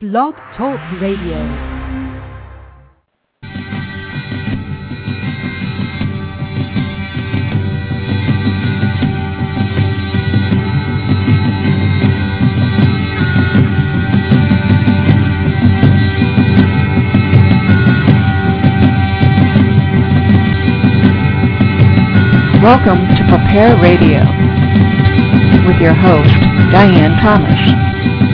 Blog Talk Radio. Welcome to Prepare Radio with your host, Diane Thomas.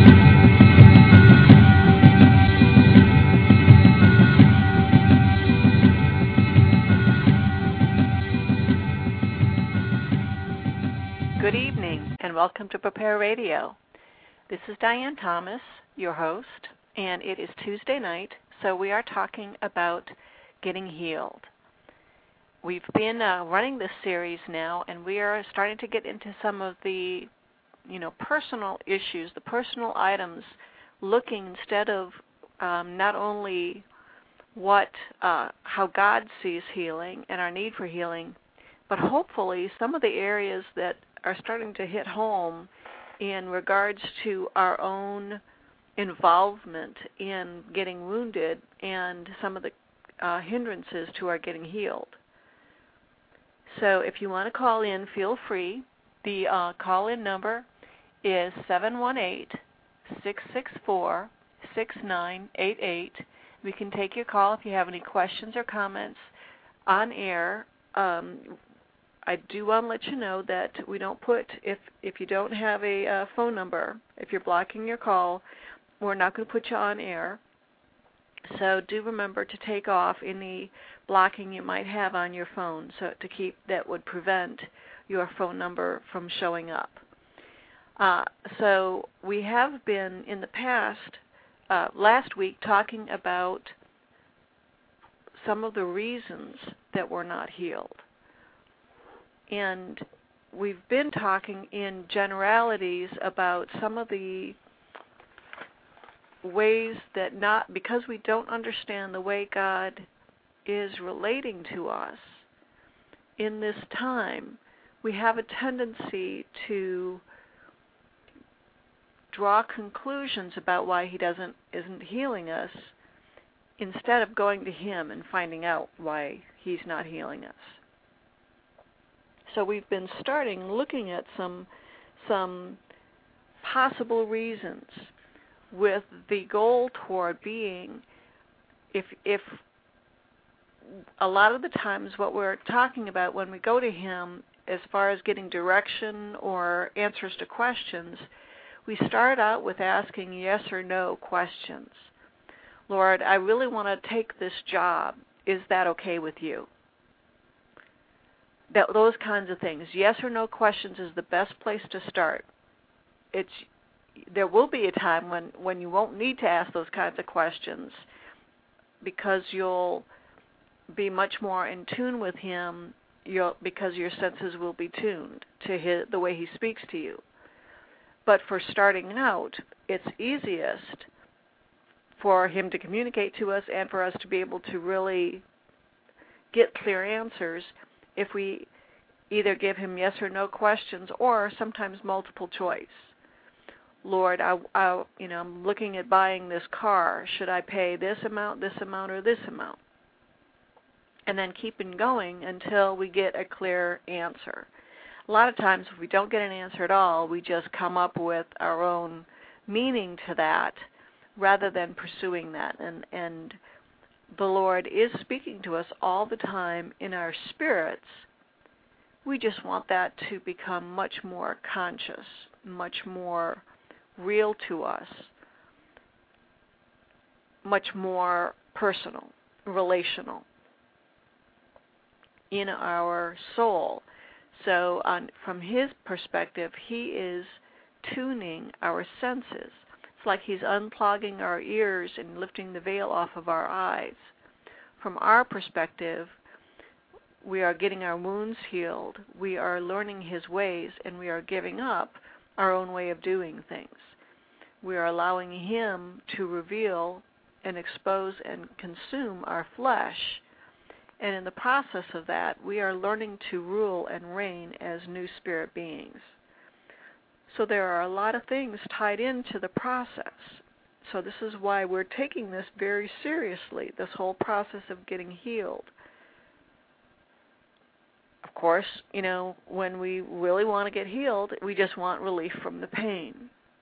Good evening and welcome to Prepare Radio. This is Diane Thomas, your host, and it is Tuesday night, so we are talking about getting healed. We've been running this series now, and we are starting to get into some of the, personal issues, the personal items, looking instead of not only how God sees healing and our need for healing, but hopefully some of the areas that are starting to hit home in regards to our own involvement in getting wounded and some of the hindrances to our getting healed. So if you want to call in, feel free. The call-in number is 718-664-6988. We can take your call if you have any questions or comments on air. I do want to let you know that we don't put, if you don't have a phone number, if you're blocking your call, we're not going to put you on air. So do remember to take off any blocking you might have on your phone that would prevent your phone number from showing up. So we have been in the past, last week, talking about some of the reasons that we're not healed. And we've been talking in generalities about some of the ways that because we don't understand the way God is relating to us in this time, we have a tendency to draw conclusions about why He isn't healing us instead of going to Him and finding out why He's not healing us. So we've been looking at some possible reasons, with the goal toward being, if a lot of the times what we're talking about when we go to Him as far as getting direction or answers to questions, we start out with asking yes or no questions. Lord, I really want to take this job. Is that okay with you? Those kinds of things. Yes or no questions is the best place to start. There will be a time when you won't need to ask those kinds of questions because you'll be much more in tune with Him because your senses will be tuned to the way He speaks to you. But for starting out, it's easiest for Him to communicate to us and for us to be able to really get clear answers if we either give Him yes or no questions or sometimes multiple choice. Lord, I'm looking at buying this car. Should I pay this amount, or this amount? And then keeping going until we get a clear answer. A lot of times if we don't get an answer at all, we just come up with our own meaning to that rather than pursuing that. And the Lord is speaking to us all the time in our spirits. We just want that to become much more conscious, much more real to us, much more personal, relational in our soul. So from His perspective, He is tuning our senses. It's like He's unplugging our ears and lifting the veil off of our eyes. From our perspective, we are getting our wounds healed, we are learning His ways, and we are giving up our own way of doing things. We are allowing Him to reveal and expose and consume our flesh, and in the process of that, we are learning to rule and reign as new spirit beings. So there are a lot of things tied into the process. So this is why we're taking this very seriously, this whole process of getting healed. Of course, when we really want to get healed, we just want relief from the pain.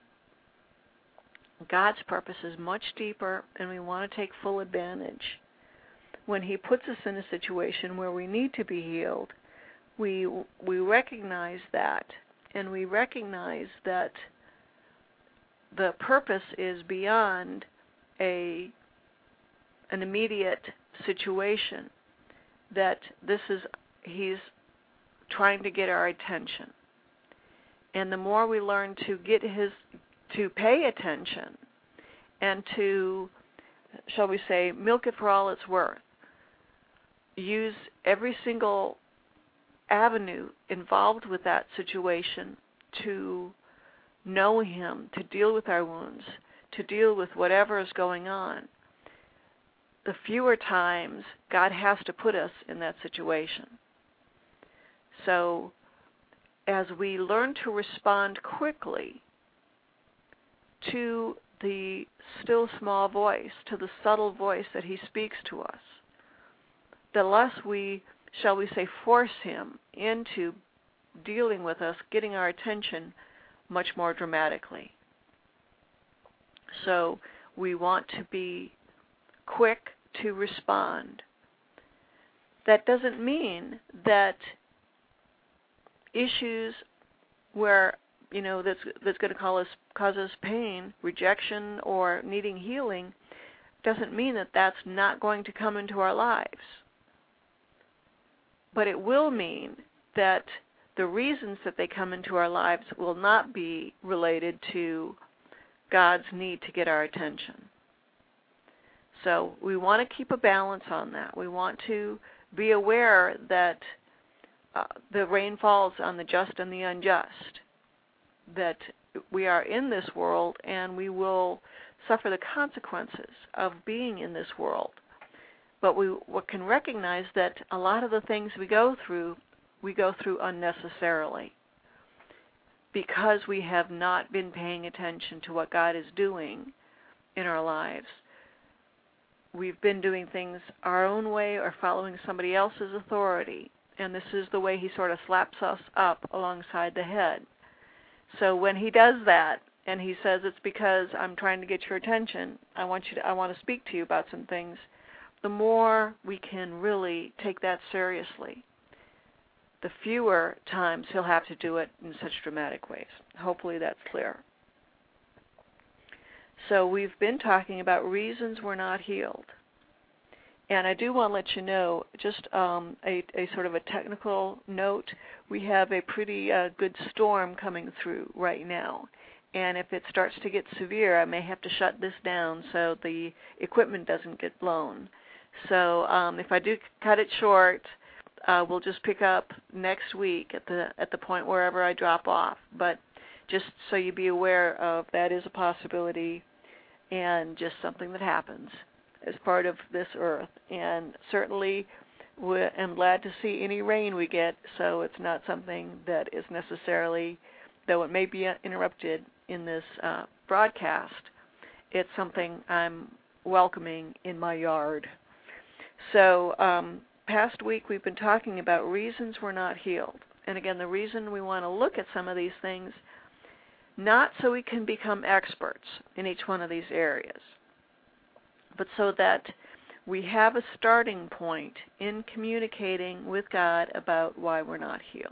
God's purpose is much deeper, and we want to take full advantage. When He puts us in a situation where we need to be healed, we recognize that, and we recognize that the purpose is beyond an immediate situation, that He's trying to get our attention. And the more we learn to pay attention and to, shall we say, milk it for all it's worth, use every single avenue involved with that situation to know Him, to deal with our wounds, to deal with whatever is going on, the fewer times God has to put us in that situation. So as we learn to respond quickly to the still small voice, to the subtle voice that He speaks to us, the less we, shall we say, force Him into dealing with us, getting our attention much more dramatically. So we want to be quick to respond. That doesn't mean that issues where, that's going to cause us pain, rejection, or needing healing, doesn't mean that that's not going to come into our lives. But it will mean that the reasons that they come into our lives will not be related to God's need to get our attention. So we want to keep a balance on that. We want to be aware that the rain falls on the just and the unjust, that we are in this world and we will suffer the consequences of being in this world. But we can recognize that a lot of the things we go through unnecessarily because we have not been paying attention to what God is doing in our lives. We've been doing things our own way or following somebody else's authority, and this is the way He sort of slaps us up alongside the head. So when He does that and He says, it's because I'm trying to get your attention, I want to speak to you about some things, the more we can really take that seriously, the fewer times He'll have to do it in such dramatic ways. Hopefully that's clear. So we've been talking about reasons we're not healed. And I do want to let you know, just a sort of a technical note, we have a pretty good storm coming through right now. And if it starts to get severe, I may have to shut this down so the equipment doesn't get blown. So if I do cut it short, we'll just pick up next week at the point wherever I drop off. But just so you be aware of, that is a possibility and just something that happens as part of this earth. And certainly I'm glad to see any rain we get, so it's not something that is necessarily, though it may be interrupted in this broadcast, it's something I'm welcoming in my yard. So past week we've been talking about reasons we're not healed. And again, the reason we want to look at some of these things, not so we can become experts in each one of these areas, but so that we have a starting point in communicating with God about why we're not healed.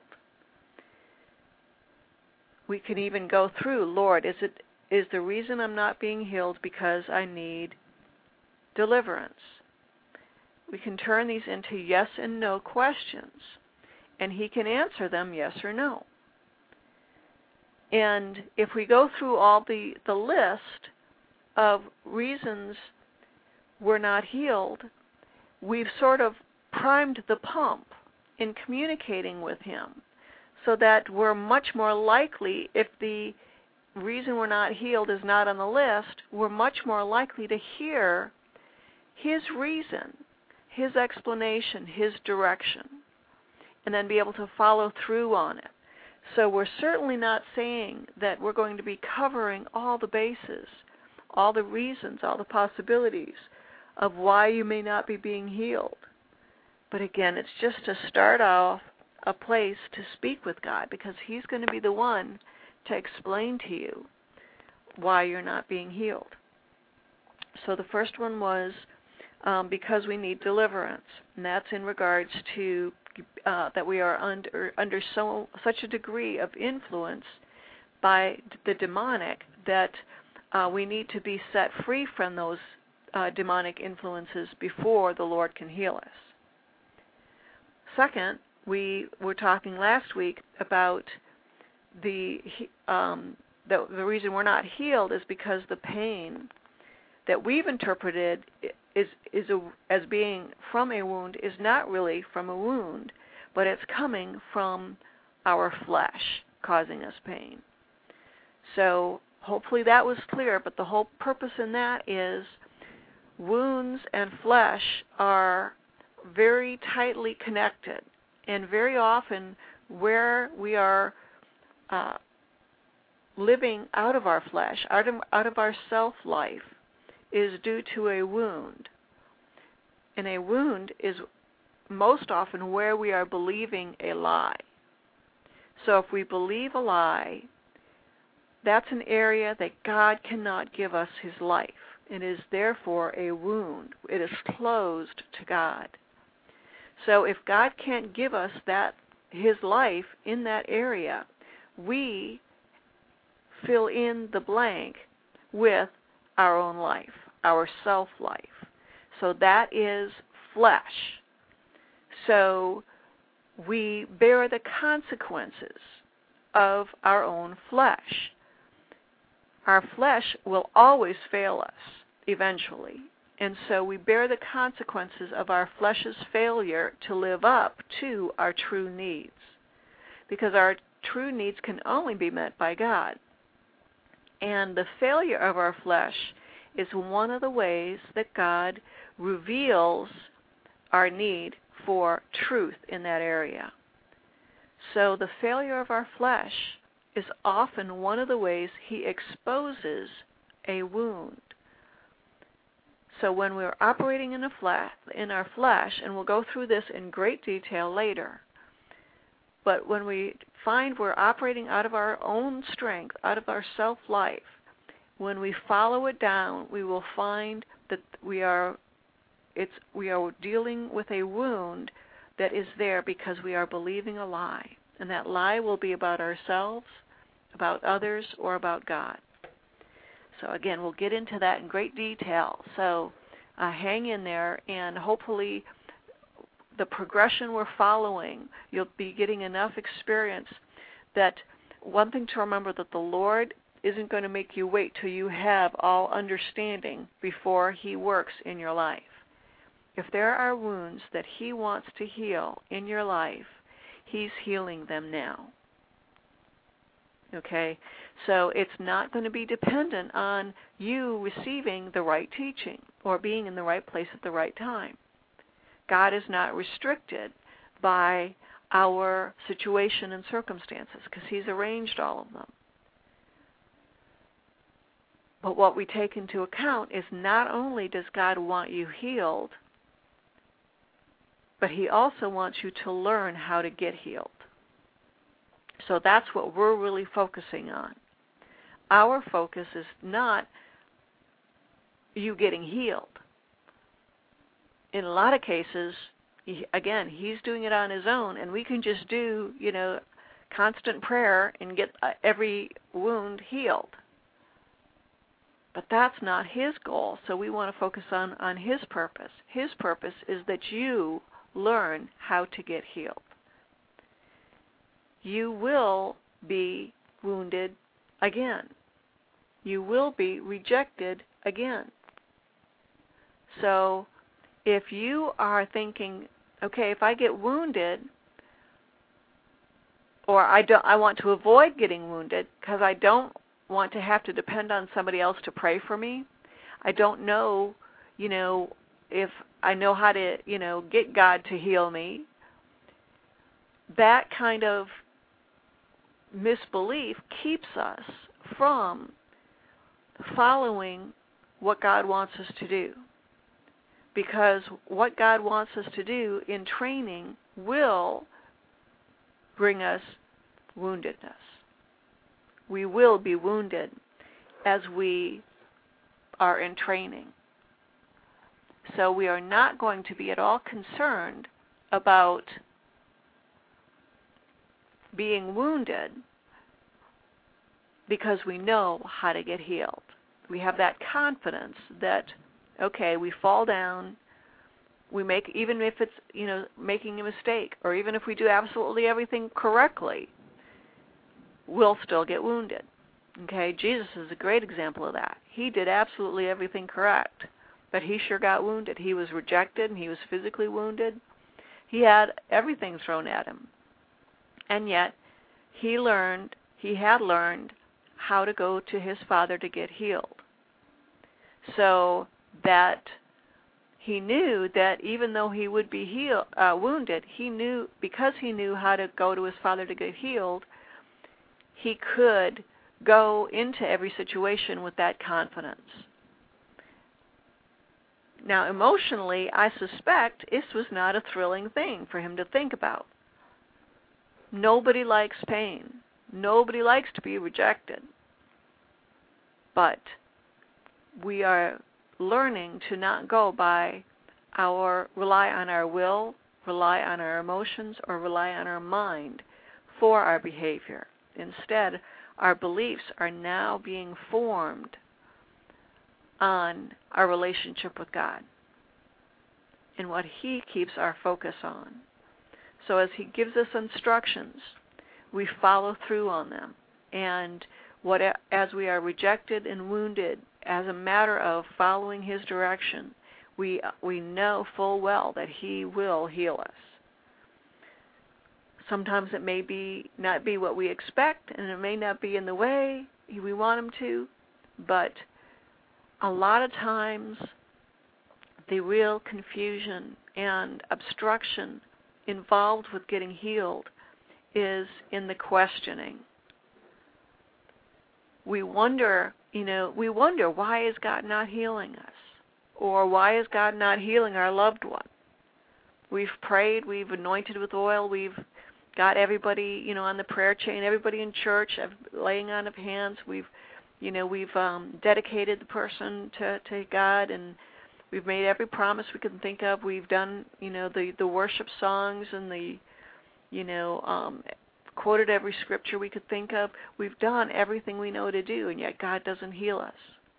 We can even go through, Lord, is the reason I'm not being healed because I need deliverance? We can turn these into yes and no questions, and He can answer them yes or no. And if we go through all the list of reasons we're not healed, we've sort of primed the pump in communicating with Him so that we're much more likely, if the reason we're not healed is not on the list, we're much more likely to hear His reason, His explanation, His direction, and then be able to follow through on it. So we're certainly not saying that we're going to be covering all the bases, all the reasons, all the possibilities of why you may not be being healed. But again, it's just to start off a place to speak with God, because He's going to be the one to explain to you why you're not being healed. So the first one was because we need deliverance, and that's in regards to that we are under such a degree of influence by the demonic that we need to be set free from those demonic influences before the Lord can heal us. Second, we were talking last week about the reason we're not healed is because the pain that we've interpreted as being from a wound is not really from a wound, but it's coming from our flesh causing us pain. So hopefully that was clear, but the whole purpose in that is wounds and flesh are very tightly connected, and very often where we are living out of our flesh, out of our self-life, is due to a wound. And a wound is most often where we are believing a lie. So if we believe a lie, that's an area that God cannot give us His life. It is therefore a wound. It is closed to God. So if God can't give us His life in that area, we fill in the blank with our own life, our self-life. So that is flesh. So we bear the consequences of our own flesh. Our flesh will always fail us eventually. And so we bear the consequences of our flesh's failure to live up to our true needs, because our true needs can only be met by God. And the failure of our flesh is one of the ways that God reveals our need for truth in that area. So the failure of our flesh is often one of the ways He exposes a wound. So when we're operating in our flesh, and we'll go through this in great detail later, but when we find we're operating out of our own strength, out of our self-life, when we follow it down, we will find that we are dealing with a wound that is there because we are believing a lie. And that lie will be about ourselves, about others, or about God. So again, we'll get into that in great detail. So hang in there, and hopefully the progression we're following, you'll be getting enough experience that one thing to remember, that the Lord isn't going to make you wait till you have all understanding before He works in your life. If there are wounds that He wants to heal in your life, He's healing them now. Okay? So it's not going to be dependent on you receiving the right teaching or being in the right place at the right time. God is not restricted by our situation and circumstances because He's arranged all of them. But what we take into account is not only does God want you healed, but He also wants you to learn how to get healed. So that's what we're really focusing on. Our focus is not you getting healed. In a lot of cases, again, He's doing it on His own, and we can just do, constant prayer and get every wound healed. But that's not His goal, so we want to focus on His purpose. His purpose is that you learn how to get healed. You will be wounded again. You will be rejected again. So if you are thinking, okay, if I get wounded, or I want to avoid getting wounded because I don't want to have to depend on somebody else to pray for me. I don't know, if I know how to, get God to heal me. That kind of misbelief keeps us from following what God wants us to do. Because what God wants us to do in training will bring us woundedness. We will be wounded as we are in training. So we are not going to be at all concerned about being wounded because we know how to get healed. We have that confidence that, okay, we fall down, we make, even if it's, making a mistake, or even if we do absolutely everything correctly, we'll still get wounded. Okay, Jesus is a great example of that. He did absolutely everything correct, but he sure got wounded. He was rejected, and he was physically wounded. He had everything thrown at him. And yet, he had learned how to go to his Father to get healed. So that he knew that even though he would be wounded, because he knew how to go to his Father to get healed, he could go into every situation with that confidence. Now, emotionally, I suspect this was not a thrilling thing for him to think about. Nobody likes pain. Nobody likes to be rejected. But we are learning to not go by rely on our will, rely on our emotions, or rely on our mind for our behavior. Instead, our beliefs are now being formed on our relationship with God and what He keeps our focus on. So as He gives us instructions, we follow through on them. And as we are rejected and wounded, as a matter of following His direction, we know full well that He will heal us. Sometimes it may not be what we expect, and it may not be in the way we want Him to, but a lot of times the real confusion and obstruction involved with getting healed is in the questioning. We wonder, why is God not healing us? Or why is God not healing our loved one? We've prayed, we've anointed with oil, we've got everybody, on the prayer chain, everybody in church, laying on of hands. We've dedicated the person to God, and we've made every promise we can think of. We've done, the worship songs and quoted every scripture we could think of. We've done everything we know to do, and yet God doesn't heal us.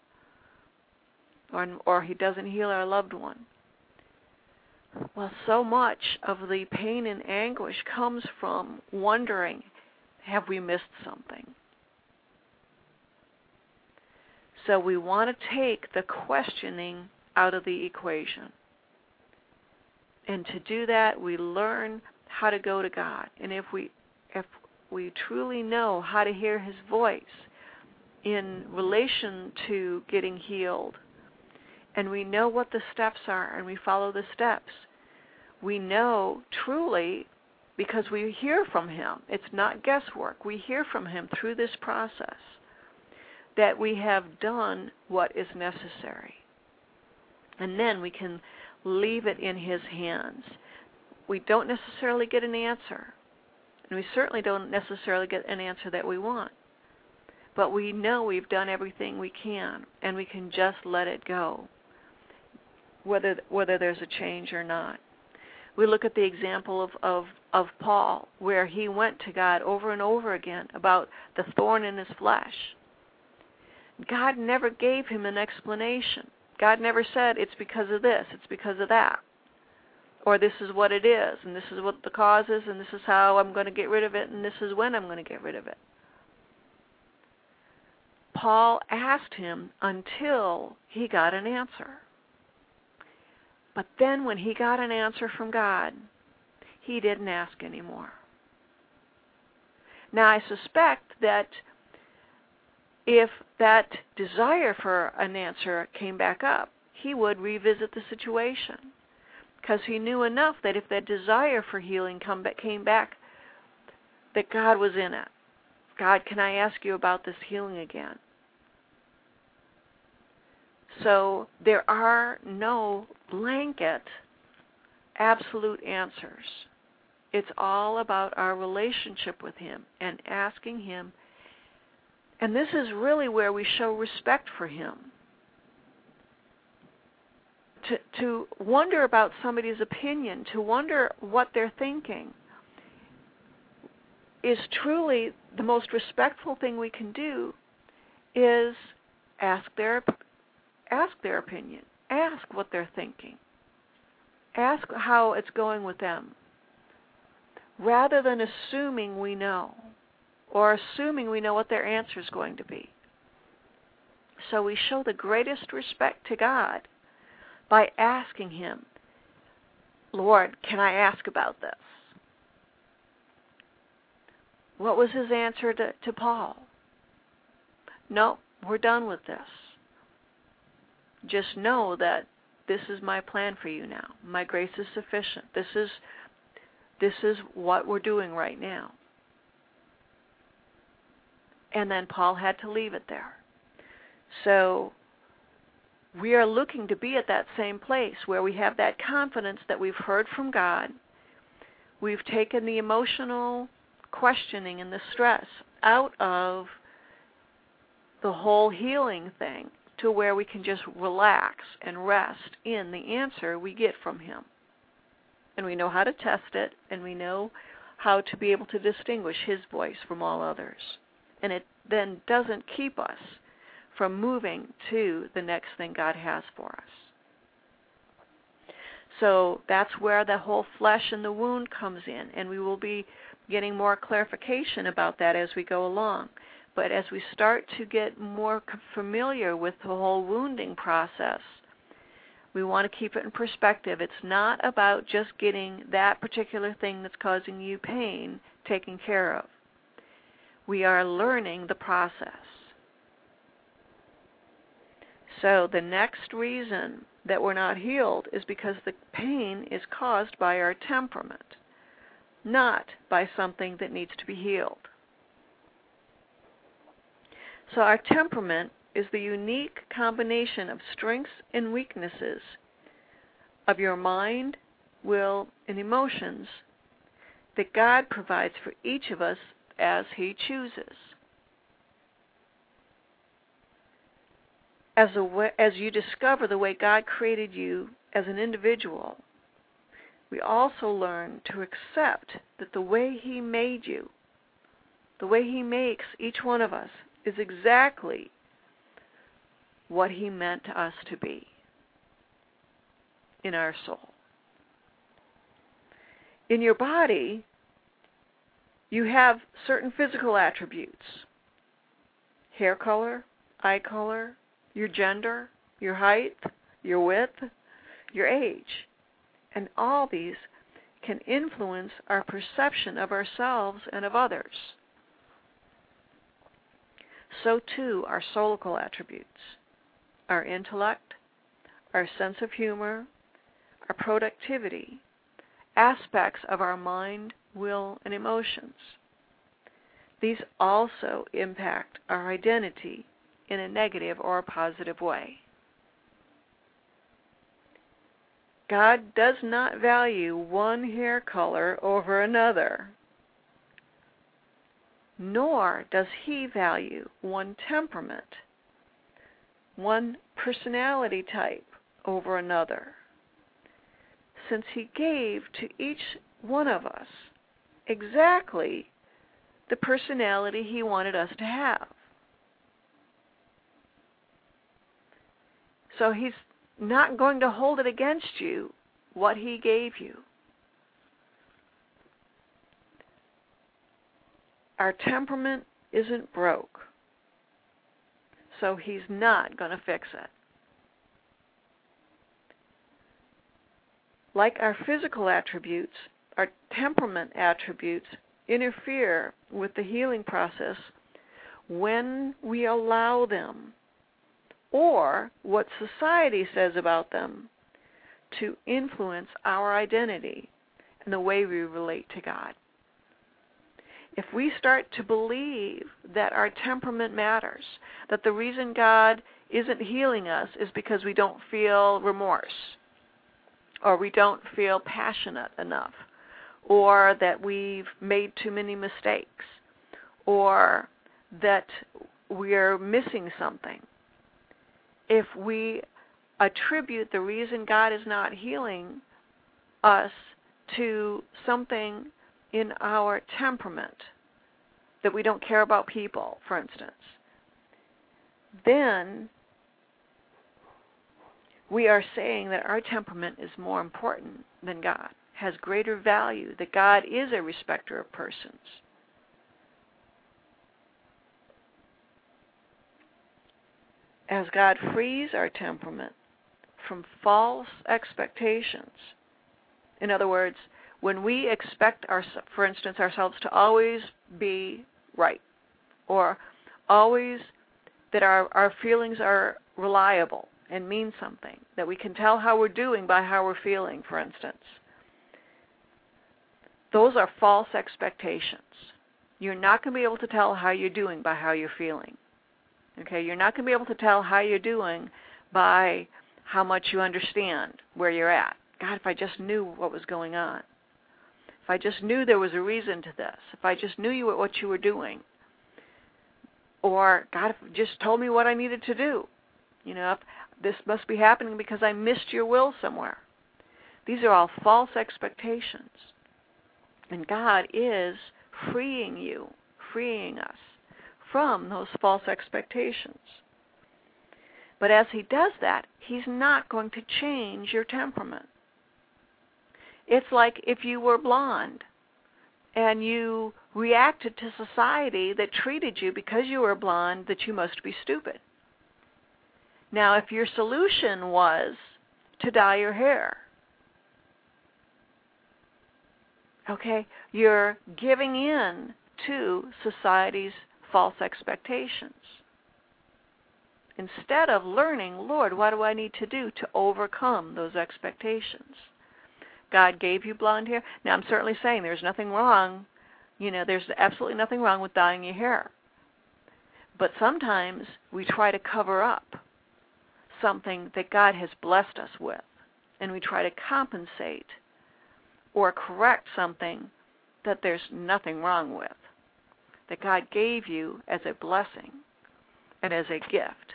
Or He doesn't heal our loved one. Well, so much of the pain and anguish comes from wondering, have we missed something? So we want to take the questioning out of the equation. And to do that, we learn how to go to God. And if we truly know how to hear His voice in relation to getting healed, and we know what the steps are, and we follow the steps, we know truly, because we hear from Him. It's not guesswork. We hear from Him through this process that we have done what is necessary. And then we can leave it in His hands. We don't necessarily get an answer. And we certainly don't necessarily get an answer that we want. But we know we've done everything we can, and we can just let it go, whether there's a change or not. We look at the example of Paul, where he went to God over and over again about the thorn in his flesh. God never gave him an explanation. God never said, it's because of this, it's because of that. Or this is what it is, and this is what the cause is, and this is how I'm going to get rid of it, and this is when I'm going to get rid of it. Paul asked him until he got an answer. But then when he got an answer from God, he didn't ask anymore. Now I suspect that if that desire for an answer came back up, he would revisit the situation, because he knew enough that if that desire for healing came back, that God was in it. God, can I ask you about this healing again? So there are no blanket absolute answers. It's all about our relationship with Him and asking Him. And this is really where we show respect for Him. To wonder about somebody's opinion, to wonder what they're thinking, is truly the most respectful thing we can do, is ask their opinion. Ask what they're thinking. Ask how it's going with them, rather than assuming we know, or assuming we know what their answer is going to be. So we show the greatest respect to God by asking Him, Lord, can I ask about this? What was His answer to Paul? No, we're done with this. Just know that this is my plan for you now. My grace is sufficient. This is what we're doing right now. And then Paul had to leave it there. So we are looking to be at that same place where we have that confidence that we've heard from God. We've taken the emotional questioning and the stress out of the whole healing thing to where we can just relax and rest in the answer we get from Him. And we know how to test it, and we know how to be able to distinguish His voice from all others. And it then doesn't keep us from moving to the next thing God has for us. So that's where the whole flesh and the wound comes in, and we will be getting more clarification about that as we go along. But as we start to get more familiar with the whole wounding process, we want to keep it in perspective. It's not about just getting that particular thing that's causing you pain taken care of. We are learning the process. So the next reason that we're not healed is because the pain is caused by our temperament, not by something that needs to be healed. So our temperament is the unique combination of strengths and weaknesses of your mind, will, and emotions that God provides for each of us as He chooses. As you discover the way God created you as an individual, we also learn to accept that the way He made you, the way He makes each one of us, is exactly what He meant us to be in our soul. In your body, you have certain physical attributes: hair color, eye color, your gender, your height, your width, your age. And all these can influence our perception of ourselves and of others. So too our soulical attributes, our intellect, our sense of humor, our productivity, aspects of our mind, will, and emotions. These also impact our identity in a negative or a positive way. God does not value one hair color over another, nor does He value one temperament, one personality type over another, since He gave to each one of us exactly the personality He wanted us to have. So He's not going to hold it against you what He gave you. Our temperament isn't broke, so He's not going to fix it. Like our physical attributes, our temperament attributes interfere with the healing process when we allow them, or what society says about them, to influence our identity and the way we relate to God. If we start to believe that our temperament matters, that the reason God isn't healing us is because we don't feel remorse, or we don't feel passionate enough, or that we've made too many mistakes, or that we're missing something. If we attribute the reason God is not healing us to something in our temperament, that we don't care about people, for instance, then we are saying that our temperament is more important than God, has greater value, that God is a respecter of persons. As God frees our temperament from false expectations, in other words, when we expect, for instance, ourselves to always be right, or always that our feelings are reliable and mean something, that we can tell how we're doing by how we're feeling, for instance. Those are false expectations. You're not going to be able to tell how you're doing by how you're feeling. Okay, you're not going to be able to tell how you're doing by how much you understand where you're at. God, if I just knew what was going on. If I just knew there was a reason to this. If I just knew what you were doing. Or, God, if you just told me what I needed to do. You know, if this must be happening because I missed your will somewhere. These are all false expectations. And God is freeing you, freeing us from those false expectations. But as He does that, He's not going to change your temperament. It's like if you were blonde and you reacted to society that treated you because you were blonde that you must be stupid. Now, if your solution was to dye your hair, okay, you're giving in to society's false expectations. Instead of learning, Lord, what do I need to do to overcome those expectations? God gave you blonde hair. Now, I'm certainly saying there's nothing wrong. You know, there's absolutely nothing wrong with dyeing your hair. But sometimes we try to cover up something that God has blessed us with, and we try to compensate or correct something that there's nothing wrong with, that God gave you as a blessing and as a gift.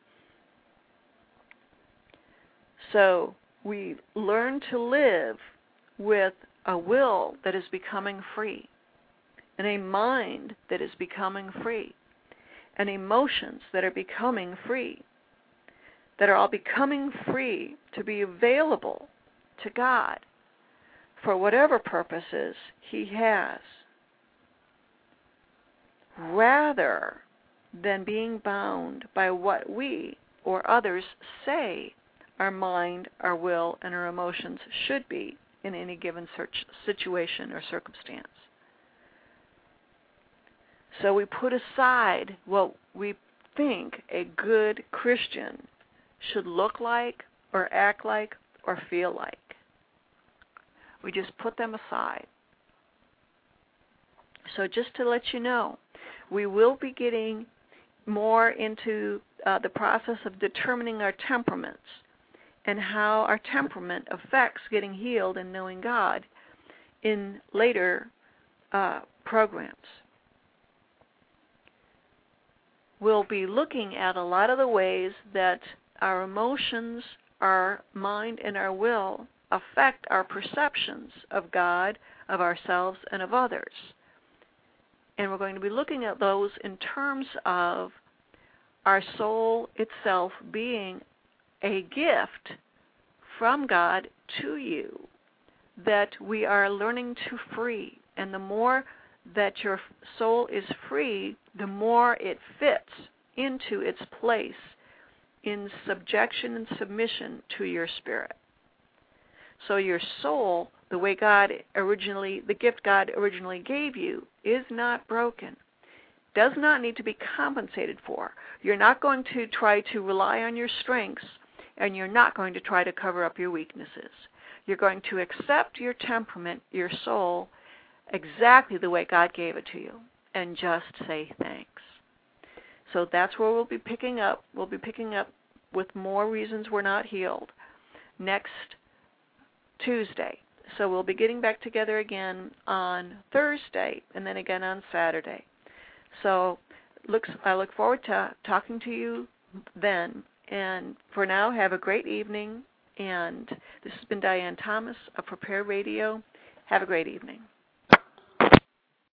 So we learn to live with a will that is becoming free, and a mind that is becoming free, and emotions that are becoming free, that are all becoming free to be available to God for whatever purposes He has, rather than being bound by what we or others say our mind, our will, and our emotions should be in any given situation or circumstance. So we put aside what we think a good Christian should look like or act like or feel like. We just put them aside. So just to let you know, we will be getting more into the process of determining our temperaments and how our temperament affects getting healed and knowing God in later programs. We'll be looking at a lot of the ways that our emotions, our mind, and our will affect our perceptions of God, of ourselves, and of others. And we're going to be looking at those in terms of our soul itself being a gift from God to you that we are learning to free. And the more that your soul is free, the more it fits into its place in subjection and submission to your spirit. So your soul, the gift God originally gave you, is not broken, does not need to be compensated for. You're not going to try to rely on your strengths, and you're not going to try to cover up your weaknesses. You're going to accept your temperament, your soul, exactly the way God gave it to you, and just say thanks. So that's where we'll be picking up. We'll be picking up with more reasons we're not healed next Tuesday. So we'll be getting back together again on Thursday and then again on Saturday. So I look forward to talking to you then. And for now, have a great evening. And this has been Diane Thomas of Prepare Radio. Have a great evening.